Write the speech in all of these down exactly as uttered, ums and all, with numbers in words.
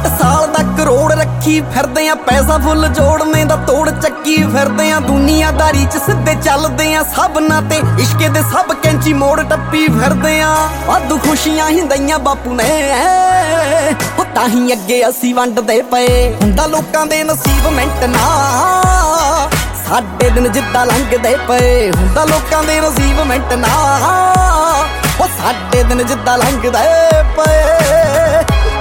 ਸੱਠ ਸਾਲ ਦਾ ਕਰੋੜ ਰੱਖੀ ਫਿਰਦੇ ਆ, ਪੈਸਾ ਫੁੱਲ ਜੋੜਨੇ ਦਾ ਤੋੜ ਚੱਕੀ ਫਿਰਦੇ ਆ, ਦੁਨੀਆਦਾਰੀ ਚ ਸਿੱਧੇ ਚੱਲਦੇ ਆ ਸਭਨਾਂ ਤੇ, ਇਸ਼ਕੇ ਦੇ ਸਭ ਕੈਂਚੀ ਮੋੜ ਟੱਪੀ ਫਿਰਦੇ ਆ। ਵਾਧੂ ਖੁਸ਼ੀਆਂ ਹੀ ਦਈਆਂ ਬਾਪੂ ਨੇ, ਉਹ ਤਾਂ ਹੀ ਅੱਗੇ ਅਸੀਂ ਵੰਡਦੇ ਪਏ। ਹੁੰਦਾ ਲੋਕਾਂ ਦੇ ਨਸੀਬ ਮਿੰਟ ਨਾ, ਸਾਡੇ ਦਿਨ ਜਿੱਦਾਂ ਲੰਘਦੇ ਪਏ। ਹੁੰਦਾ ਲੋਕਾਂ ਦੇ ਨਸੀਬ ਮਿੰਟ ਨਾ, ਉਹ ਸਾਡੇ ਦਿਨ ਜਿੱਦਾਂ ਲੰਘਦੇ ਪਏ।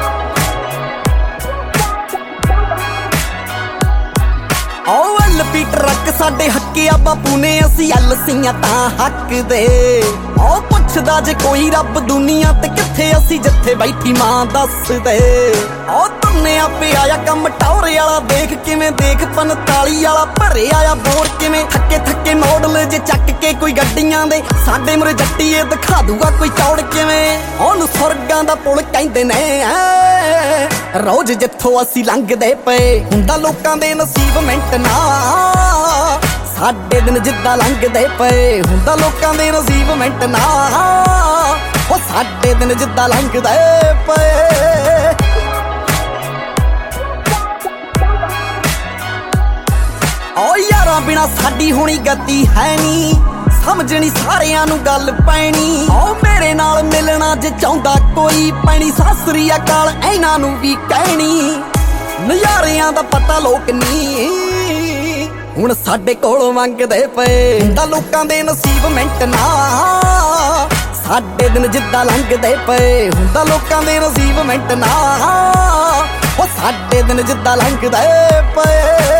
ਓ ਐਲ ਪੀ ਟਰੱਕ ਸਾਡੇ ਹੱਕਿਆ ਬਾਪੂ ਨੇ, ਅਸੀਂ ਐਲਸੀਆਂ ਤਾਂ ਹੱਕ ਦੇ। ਓ ਪੁੱਛਦਾ ਜੇ ਕੋਈ ਰੱਬ ਦੁਨੀਆ ਤੇ ਕਿੱਥੇ, ਅਸੀਂ ਜਿੱਥੇ ਬੈਠੀ ਮਾਂ ਦੱਸ ਦੇ। ਓ ਤੁੰਨਿਆ ਪਿਆ ਆ ਕੰਮ ਟੌਰੇ ਵਾਲਾ, ਦੇਖ ਕਿਵੇਂ ਦੇਖ ਪੰਤਾਲੀ ਵਾਲਾ ਭਰਿਆ ਆ ਬੋਰ ਕਿਵੇਂ। ਥੱਕੇ ਥੱਕੇ ਮੋਡਲ ਜੇ ਚੱਕ ਕੇ ਕੋਈ ਗੱਡੀਆਂ ਦੇ, ਸਾਡੇ ਮੁਰੇ ਜੱਟੀਏ ਦਿਖਾ ਦੂਗਾ ਕੋਈ ਚੌੜ ਕਿਵੇਂ। ਉਹਨੂੰ ਸੁਰਗਾਂ ਦਾ ਪੁਲ ਕਹਿੰਦੇ ਨੇ, ਰੋਜ਼ ਜਿੱਥੋਂ ਅਸੀਂ ਲੰਘਦੇ ਪਏ। ਹੁੰਦਾ ਲੋਕਾਂ ਦੇ ਨਸੀਬ ਮਿੰਟ ਨਾ, ਸਾਡੇ ਦਿਨ ਜਿੱਦਾਂ ਲੰਘਦੇ ਪਏ। ਹੁੰਦਾ ਲੋਕਾਂ ਦੇ ਨਸੀਬ ਮਿੰਟ ਨਾ, ਉਹ ਸਾਡੇ ਦਿਨ ਜਿੱਦਾਂ ਲੰਘਦੇ ਪਏ। ਓ ਯਾਰਾਂ ਬਿਨਾ ਸਾਡੀ ਹੋਣੀ ਗਤੀ ਹੈ ਨੀ, ਸਮਝਣੀ ਸਾਰਿਆਂ ਨੂੰ ਗੱਲ ਪੈਣੀ। ਓ ਮੇਰੇ ਨਾਲ ਮਿਲਣਾ ਜੇ ਚਾਹੁੰਦਾ ਕੋਈ, ਪੈਣੀ ਸਾਸਰੀ ਅਕਾਲ ਇਹਨਾਂ ਨੂੰ ਵੀ ਕਹਿਣੀ। ਨਜ਼ਾਰਿਆਂ ਦਾ ਪਤਾ ਲੋਕ ਨੀ ਹੁਣ ਸਾਡੇ ਕੋਲੋਂ ਮੰਗਦੇ ਪਏ। ਹੁੰਦਾ ਲੋਕਾਂ ਦੇ ਨਸੀਬ ਮਿੰਟ ਨਾ, ਸਾਡੇ ਦਿਨ ਜਿੱਦਾਂ ਲੰਘਦੇ ਪਏ। ਹੁੰਦਾ ਲੋਕਾਂ ਦੇ ਨਸੀਬ ਮਿੰਟ ਨਾ, ਉਹ ਸਾਡੇ ਦਿਨ ਜਿੱਦਾਂ ਲੰਘਦੇ ਪਏ।